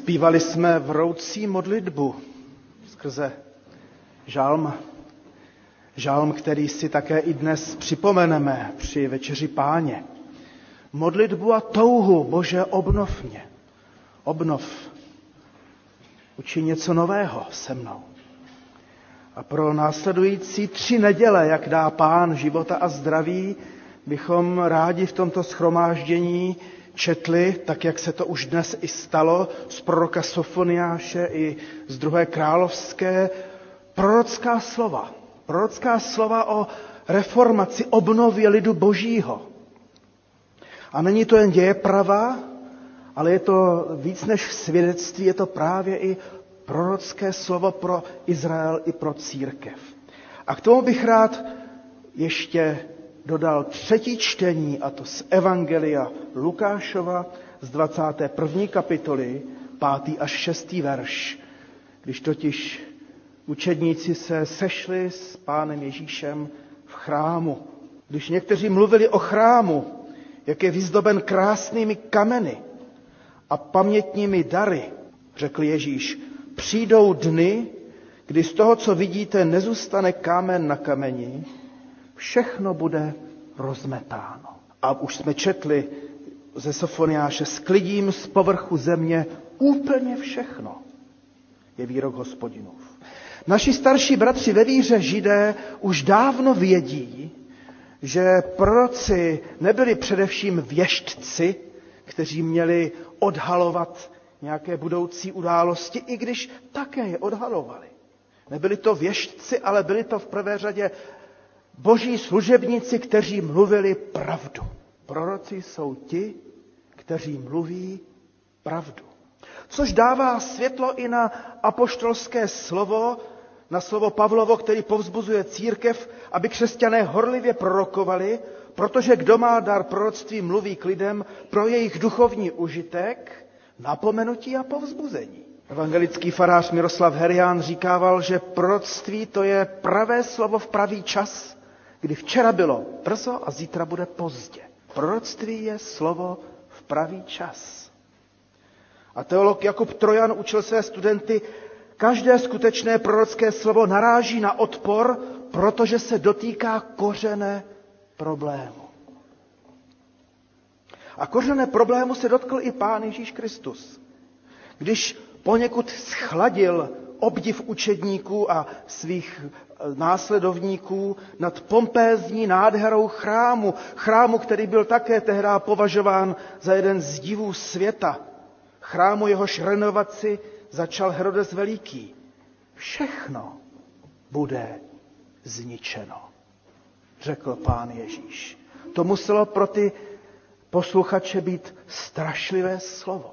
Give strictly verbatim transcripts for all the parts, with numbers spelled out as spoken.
Zpívali jsme vroucí modlitbu skrze žalm. Žalm, který si také i dnes připomeneme při večeři Páně. Modlitbu a touhu, Bože, obnov mě. Obnov. Uči něco nového se mnou. A pro následující tři neděle, jak dá Pán života a zdraví, bychom rádi v tomto shromáždění četli, tak jak se to už dnes i stalo, z proroka Sofoniáše i z druhé královské, prorocká slova. Prorocká slova o reformaci, obnově lidu Božího. A není to jen dějeprava, ale je to víc než svědectví, je to právě i prorocké slovo pro Izrael i pro církev. A k tomu bych rád ještě dodal třetí čtení, a to z Evangelia Lukášova z dvacáté první kapitoly, pátý až šestý verš, když totiž učedníci se sešli s Pánem Ježíšem v chrámu. Když někteří mluvili o chrámu, jak je vyzdoben krásnými kameny a pamětními dary, řekl Ježíš, přijdou dny, kdy z toho, co vidíte, nezůstane kámen na kameni, všechno bude rozmetáno. A už jsme četli ze Sofoniáše, sklidím z povrchu země úplně všechno, je výrok Hospodinův. Naši starší bratři ve víře Židé už dávno vědí, že proroci nebyli především věštci, kteří měli odhalovat nějaké budoucí události, i když také je odhalovali. Nebyli to věštci, ale byli to v prvé řadě boží služebníci, kteří mluvili pravdu. Proroci jsou ti, kteří mluví pravdu. Což dává světlo i na apoštolské slovo, na slovo Pavlovo, který povzbuzuje církev, aby křesťané horlivě prorokovali, protože kdo má dar proroctví, mluví k lidem pro jejich duchovní užitek, napomenutí a povzbuzení. Evangelický farář Miroslav Herián říkával, že proroctví to je pravé slovo v pravý čas, kdy včera bylo brzo a zítra bude pozdě. Proroctví je slovo v pravý čas. A teolog Jakub Trojan učil své studenty, každé skutečné prorocké slovo naráží na odpor, protože se dotýká kořene problému. A kořene problému se dotkl i Pán Ježíš Kristus. Když poněkud schladil obdiv učedníků a svých následovníků nad pompézní nádherou chrámu, chrámu, který byl také tehdy považován za jeden z divů světa, chrámu jehož renovaci začal Herodes Veliký. Všechno bude zničeno, řekl Pán Ježíš. To muselo pro ty posluchače být strašlivé slovo.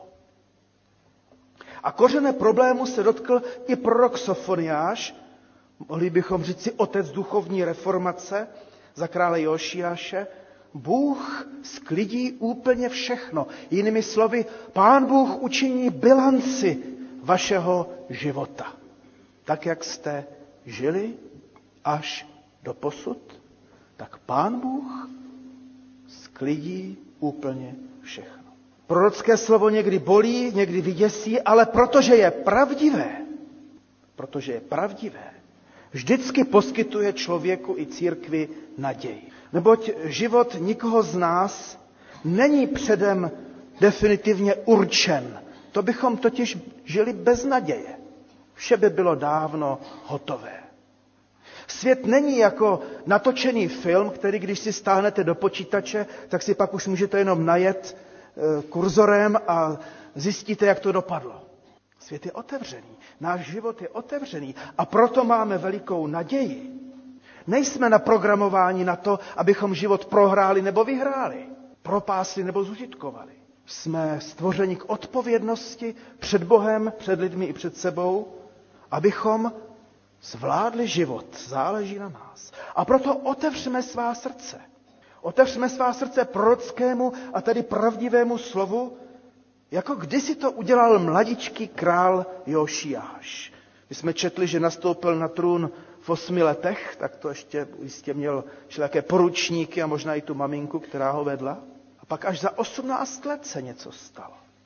A kořene problému se dotkl i prorok Sofoniáš, mohli bychom říct si otec duchovní reformace za krále Jošiáše. Bůh sklidí úplně všechno. Jinými slovy, Pán Bůh učiní bilanci vašeho života. Tak, jak jste žili až do posud, tak Pán Bůh sklidí úplně všechno. Prorocké slovo někdy bolí, někdy vyděsí, ale protože je pravdivé, protože je pravdivé, vždycky poskytuje člověku i církvi naději. Neboť život nikoho z nás není předem definitivně určen. To bychom totiž žili bez naděje. Vše by bylo dávno hotové. Svět není jako natočený film, který když si stáhnete do počítače, tak si pak už můžete jenom najet kurzorem a zjistíte, jak to dopadlo. Svět je otevřený, náš život je otevřený a proto máme velikou naději. Nejsme naprogramováni na to, abychom život prohráli nebo vyhráli, propásli nebo zužitkovali. Jsme stvořeni k odpovědnosti před Bohem, před lidmi i před sebou, abychom zvládli život. Záleží na nás. A proto otevřeme svá srdce. Otevřeme svá srdce prorockému a tedy pravdivému slovu, jako kdysi to udělal mladičký král Jošiáš. My jsme četli, že nastoupil na trůn v osmi letech, tak to ještě jistě měl všelijaké poručníky a možná i tu maminku, která ho vedla. A pak až za osmnáct let se něco stalo.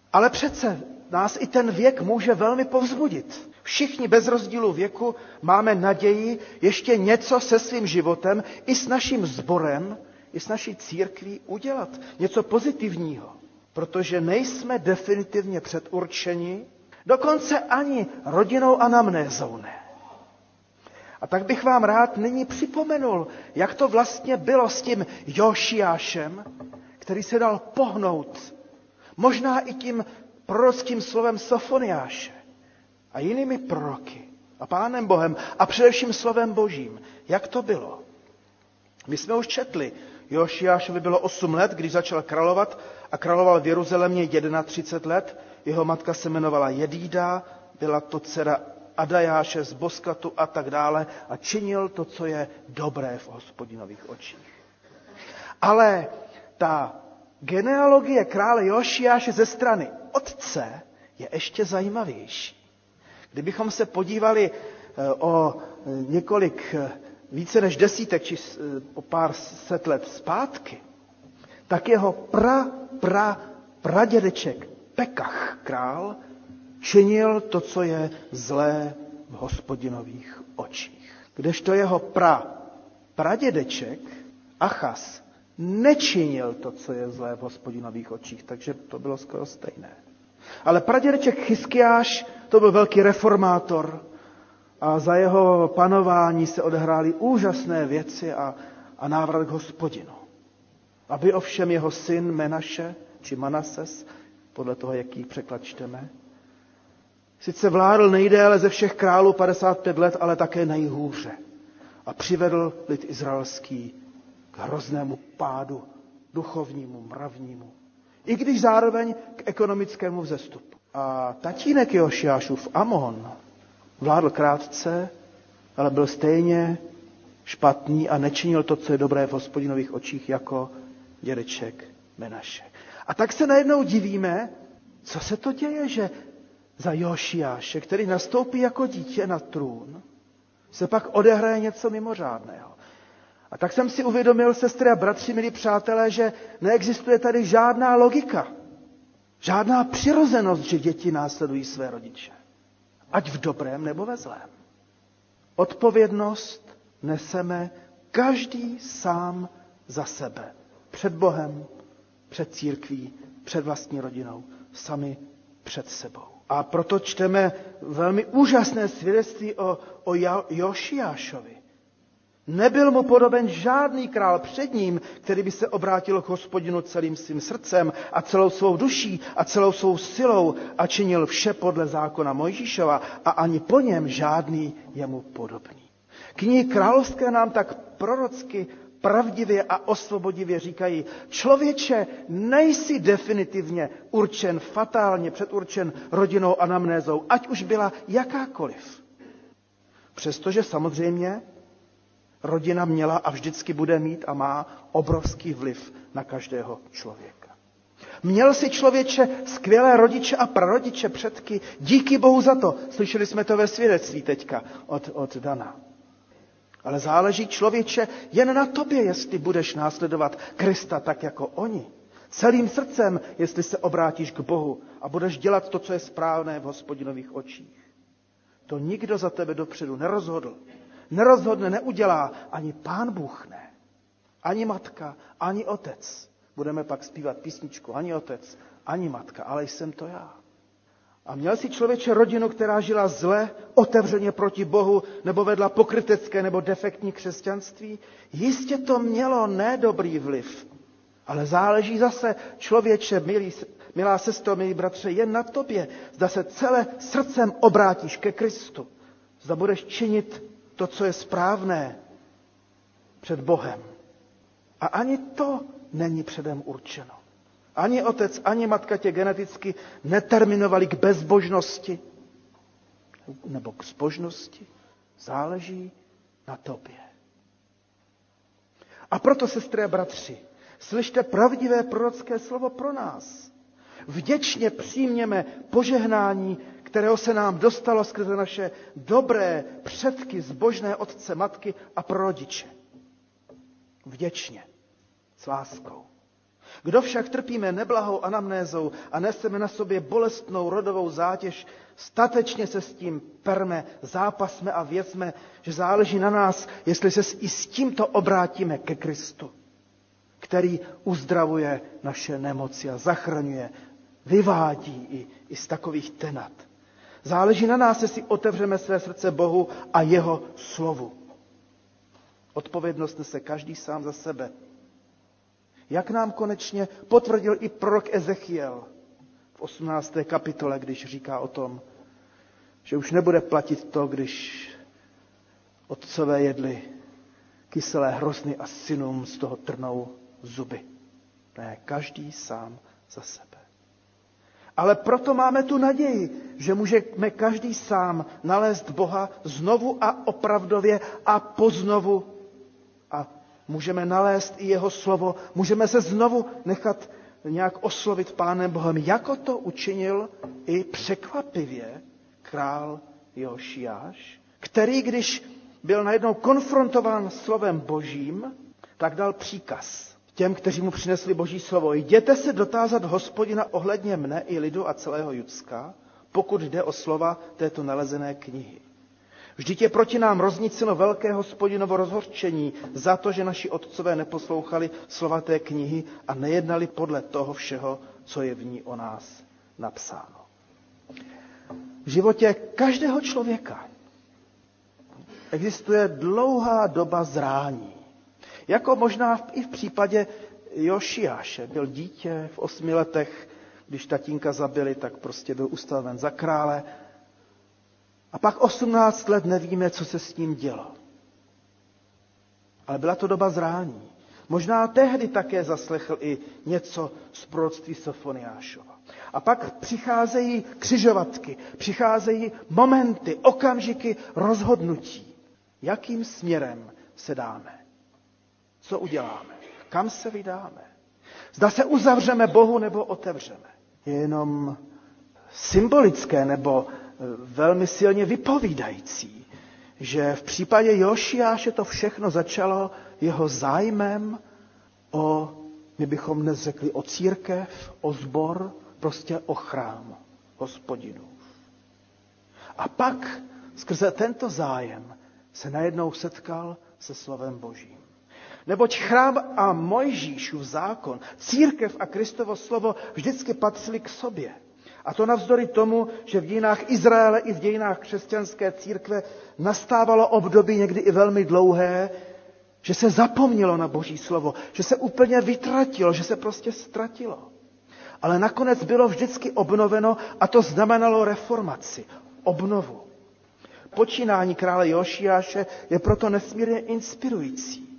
Ale přece nás i ten věk může velmi povzbudit. Všichni bez rozdílu věku máme naději ještě něco se svým životem i s naším sborem, i s naší církví udělat. Něco pozitivního. Protože nejsme definitivně předurčeni, dokonce ani rodinou anamnézou ne. A tak bych vám rád nyní připomenul, jak to vlastně bylo s tím Jošiášem, který se dal pohnout, možná i tím prorockým slovem Sofoniáše a jinými proroky a Pánem Bohem a především slovem Božím. Jak to bylo? My jsme už četli, Jošiášovi bylo osm let, když začal královat a královal v Jeruzalémě třicet jedna let. Jeho matka se jmenovala Jedída, byla to dcera Adajáše z Boskatu a tak dále a činil to, co je dobré v Hospodinových očích. Ale ta genealogie krále Jošiáše ze strany otce je ještě zajímavější. Kdybychom se podívali o několik, více než desítek, či o pár set let zpátky, tak jeho pra, pra, pradědeček Pekach král činil to, co je zlé v Hospodinových očích. Kdežto jeho pra, pradědeček Achaz nečinil to, co je zlé v Hospodinových očích, takže to bylo skoro stejné. Ale pradědeček Chiskiáš, to byl velký reformátor a za jeho panování se odehrály úžasné věci a, a návrat k Hospodinu. Aby ovšem jeho syn Menaše, či Manases, podle toho, jaký překlad čteme, sice vládl nejdéle ze všech králů padesát pět let, ale také nejhůře. A přivedl lid izraelský k hroznému pádu, duchovnímu, mravnímu. I když zároveň k ekonomickému vzestupu. A tatínek Jošiášův Amon vládl krátce, ale byl stejně špatný a nečinil to, co je dobré v Hospodinových očích, jako dědeček Menaše. A tak se najednou divíme, co se to děje, že za Jošiáše, který nastoupí jako dítě na trůn, se pak odehraje něco mimořádného. A tak jsem si uvědomil, sestry a bratři, milí přátelé, že neexistuje tady žádná logika, žádná přirozenost, že děti následují své rodiče. Ať v dobrém nebo ve zlém. Odpovědnost neseme každý sám za sebe. Před Bohem, před církví, před vlastní rodinou, sami před sebou. A proto čteme velmi úžasné svědectví o, o Jošiášovi. Nebyl mu podoben žádný král před ním, který by se obrátil k Hospodinu celým svým srdcem a celou svou duší a celou svou silou a činil vše podle zákona Mojžíšova a ani po něm žádný jemu podobný. Knihy královské nám tak prorocky, pravdivě a osvobodivě říkají, člověče, nejsi definitivně určen, fatálně předurčen rodinou anamnézou, ať už byla jakákoliv. Přestože samozřejmě rodina měla a vždycky bude mít a má obrovský vliv na každého člověka. Měl si člověče skvělé rodiče a prarodiče, předky, díky Bohu za to. Slyšeli jsme to ve svědectví teďka od, od Dana. Ale záleží člověče jen na tobě, jestli budeš následovat Krista tak jako oni. Celým srdcem, jestli se obrátíš k Bohu a budeš dělat to, co je správné v Hospodinových očích. To nikdo za tebe dopředu nerozhodl. Nerozhodne, neudělá ani Pán Bůh ne. Ani matka, ani otec. Budeme pak zpívat písničku. Ani otec, ani matka, ale jsem to já. A měl si člověče rodinu, která žila zle, otevřeně proti Bohu, nebo vedla pokrytecké nebo defektní křesťanství? Jistě to mělo nedobrý vliv. Ale záleží zase člověče, milý, milá sestro, milí bratře, jen na tobě. Zda se celé srdcem obrátíš ke Kristu. Zda budeš činit to, co je správné před Bohem. A ani to není předem určeno. Ani otec, ani matka tě geneticky neterminovali k bezbožnosti nebo k zbožnosti. Záleží na tobě. A proto, sestry a bratři, slyšte pravdivé prorocké slovo pro nás. Vděčně přijměme požehnání, kterého se nám dostalo skrze naše dobré předky, zbožné otce, matky a prarodiče. Vděčně, s láskou. Kdo však trpíme neblahou anamnézou a neseme na sobě bolestnou rodovou zátěž, statečně se s tím perme, zápasme a věcme, že záleží na nás, jestli se i s tímto obrátíme ke Kristu, který uzdravuje naše nemoci a zachraňuje, vyvádí i, i z takových tenat. Záleží na nás, jestli otevřeme své srdce Bohu a jeho slovu. Odpovědnost nese každý sám za sebe. Jak nám konečně potvrdil i prorok Ezechiel v osmnácté kapitole, když říká o tom, že už nebude platit to, když otcové jedli kyselé hrozny a synům z toho trnou zuby. Ne, každý sám za sebe. Ale proto máme tu naději, že můžeme každý sám nalézt Boha znovu a opravdově a poznovu. A můžeme nalézt i jeho slovo, můžeme se znovu nechat nějak oslovit Pánem Bohem, jako to učinil i překvapivě král Jošiáš, který, když byl najednou konfrontován slovem Božím, tak dal příkaz těm, kteří mu přinesli Boží slovo. Jděte se dotázat Hospodina ohledně mne i lidu a celého Judska, pokud jde o slova této nalezené knihy. Vždyť je proti nám rozniceno velké Hospodinovo rozhořčení za to, že naši otcové neposlouchali slova té knihy a nejednali podle toho všeho, co je v ní o nás napsáno. V životě každého člověka existuje dlouhá doba zrání. Jako možná i v případě Jošiáše. Byl dítě v osmi letech, když tatínka zabili, tak prostě byl ustaven za krále. A pak osmnáct let nevíme, co se s ním dělo. Ale byla to doba zrání. Možná tehdy také zaslechl i něco z proroctví Sofoniášova. A pak přicházejí křižovatky, přicházejí momenty, okamžiky rozhodnutí. Jakým směrem se dáme? Co uděláme? Kam se vydáme? Zda se uzavřeme Bohu nebo otevřeme? Je jenom symbolické nebo velmi silně vypovídající, že v případě Jošiáše to všechno začalo jeho zájmem o, my bychom dnes řekli, o církev, o sbor, prostě o chrám Hospodinův. A pak skrze tento zájem se najednou setkal se slovem Božím. Neboť chrám a Mojžíšův zákon, církev a Kristovo slovo vždycky patřili k sobě. A to navzdory tomu, že v dějinách Izraele i v dějinách křesťanské církve nastávalo období někdy i velmi dlouhé, že se zapomnělo na Boží slovo, že se úplně vytratilo, že se prostě ztratilo. Ale nakonec bylo vždycky obnoveno a to znamenalo reformaci, obnovu. Počínání krále Jošiáše je proto nesmírně inspirující.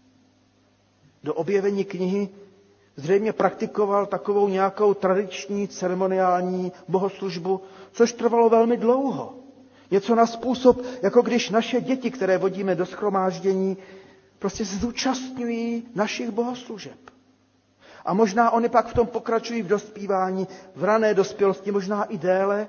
Do objevení knihy zřejmě praktikoval takovou nějakou tradiční ceremoniální bohoslužbu, což trvalo velmi dlouho. Něco na způsob, jako když naše děti, které vodíme do shromáždění, prostě se zúčastňují našich bohoslužeb. A možná oni pak v tom pokračují v dospívání, v rané dospělosti, možná i déle,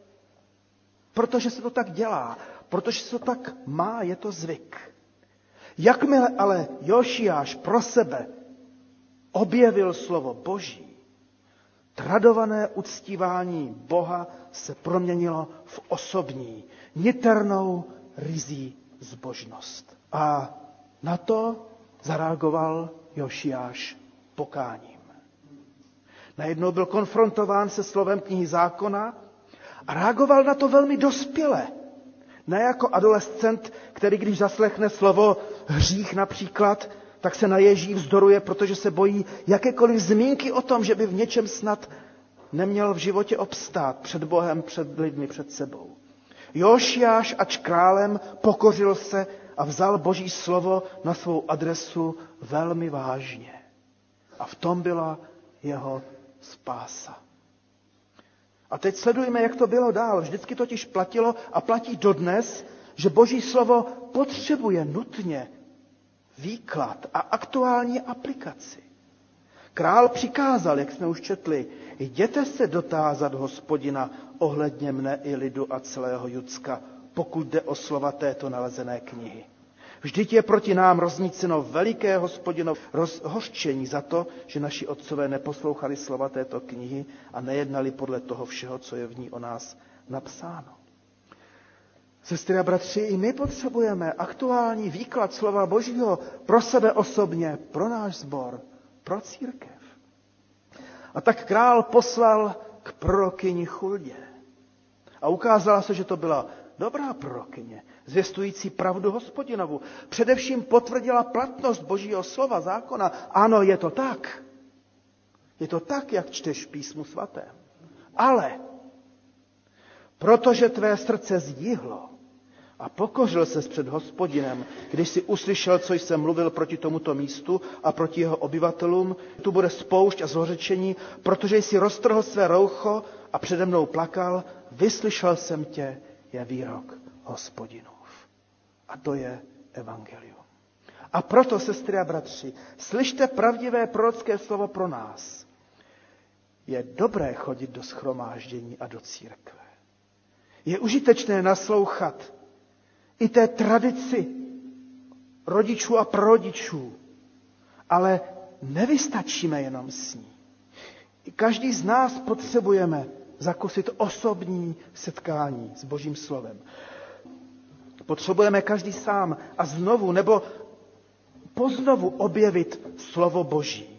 protože se to tak dělá, protože se to tak má, je to zvyk. Jakmile ale Jošiáš pro sebe objevil slovo Boží, tradované uctívání Boha se proměnilo v osobní, niternou ryzí zbožnost. A na to zareagoval Jošiáš pokáním. Najednou byl konfrontován se slovem knihy zákona a reagoval na to velmi dospěle. Ne jako adolescent, který když zaslechne slovo hřích například, tak se naježí, vzdoruje, protože se bojí jakékoliv zmínky o tom, že by v něčem snad neměl v životě obstát před Bohem, před lidmi, před sebou. Jošiáš, ač králem, pokořil se a vzal Boží slovo na svou adresu velmi vážně. A v tom byla jeho spása. A teď sledujeme, jak to bylo dál. Vždycky totiž platilo a platí dodnes, že Boží slovo potřebuje nutně výklad a aktuální aplikaci. Král přikázal, jak jsme už četli, jděte se dotázat Hospodina ohledně mne i lidu a celého Judska, pokud jde o slova této nalezené knihy. Vždyť je proti nám rozníceno veliké Hospodinovo rozhořčení za to, že naši otcové neposlouchali slova této knihy a nejednali podle toho všeho, co je v ní o nás napsáno. Sestry a bratři, i my potřebujeme aktuální výklad slova Božího pro sebe osobně, pro náš sbor, pro církev. A tak král poslal k prorokyni Chuldě. A ukázalo se, že to byla dobrá prorokyně, zvěstující pravdu Hospodinovu. Především potvrdila platnost Božího slova, zákona. Ano, je to tak. Je to tak, jak čteš v Písmu svatém. Ale protože tvé srdce zjihlo a pokořil ses před Hospodinem, když si uslyšel, co jsem mluvil proti tomuto místu a proti jeho obyvatelům, tu bude spoušť a zhořečení, protože jsi roztrhl své roucho a přede mnou plakal, vyslyšel jsem tě, je výrok Hospodinův. A to je evangelium. A proto, sestry a bratři, slyšte pravdivé prorocké slovo pro nás. Je dobré chodit do shromáždění a do církve. Je užitečné naslouchat i té tradici rodičů a prarodičů, ale nevystačíme jenom s ní. I každý z nás potřebujeme zakusit osobní setkání s Božím slovem. Potřebujeme každý sám a znovu nebo poznovu objevit slovo Boží.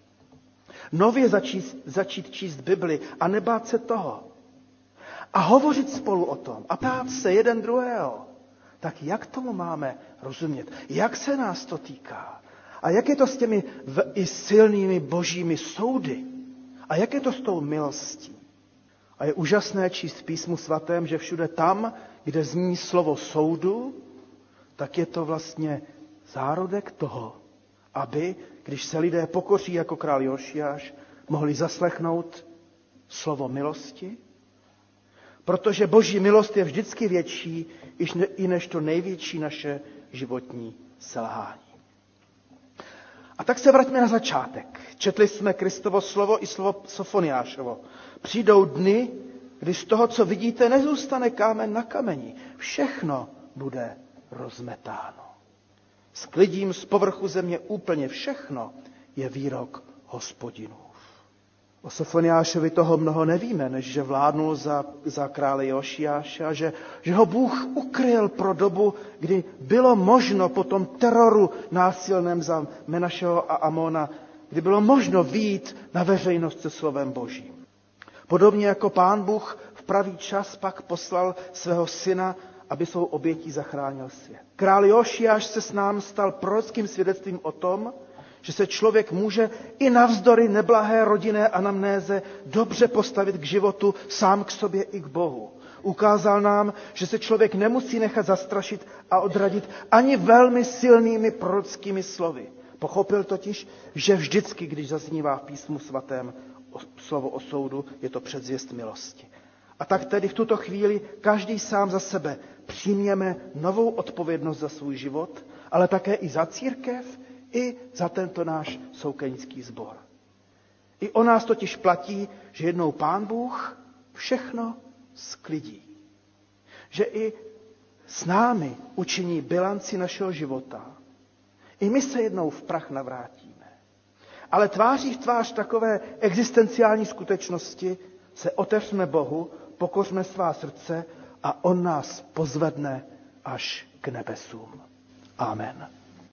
Nově začít, začít číst Bibli a nebát se toho. A hovořit spolu o tom a ptát se jeden druhého. Tak jak tomu máme rozumět? Jak se nás to týká? A jak je to s těmi v, i silnými božími soudy? A jak je to s tou milostí? A je úžasné číst v Písmu svatém, že všude tam, kde zní slovo soudu, tak je to vlastně zárodek toho, aby, když se lidé pokoří jako král Jošiáš, mohli zaslechnout slovo milosti, protože Boží milost je vždycky větší, i než to největší naše životní selhání. A tak se vraťme na začátek. Četli jsme Kristovo slovo i slovo Sofoniášovo. Přijdou dny, kdy z toho, co vidíte, nezůstane kámen na kameni. Všechno bude rozmetáno. Sklidím z povrchu země úplně všechno, je výrok Hospodinův. O Sofoniášovi toho mnoho nevíme, než že vládnul za, za krále Jošiáše a že, že ho Bůh ukryl pro dobu, kdy bylo možno po tom teroru násilném za Menašeho a Amona, kdy bylo možno vyjít na veřejnost se slovem Božím. Podobně jako Pán Bůh v pravý čas pak poslal svého syna, aby svou obětí zachránil svět. Král Jošiáš se s nám stal prorockým svědectvím o tom, že se člověk může i navzdory neblahé rodinné anamnéze dobře postavit k životu, sám k sobě i k Bohu. Ukázal nám, že se člověk nemusí nechat zastrašit a odradit ani velmi silnými prorockými slovy. Pochopil totiž, že vždycky, když zaznívá v Písmu svatém slovo o soudu, je to předzvěst milosti. A tak tedy v tuto chvíli každý sám za sebe přijměme novou odpovědnost za svůj život, ale také i za církev, i za tento náš soukenický sbor. I o nás totiž platí, že jednou Pán Bůh všechno sklidí. Že i s námi učiní bilanci našeho života. I my se jednou v prach navrátíme. Ale tváří v tvář takové existenciální skutečnosti se otevřme Bohu, pokořme svá srdce a on nás pozvedne až k nebesům. Amen.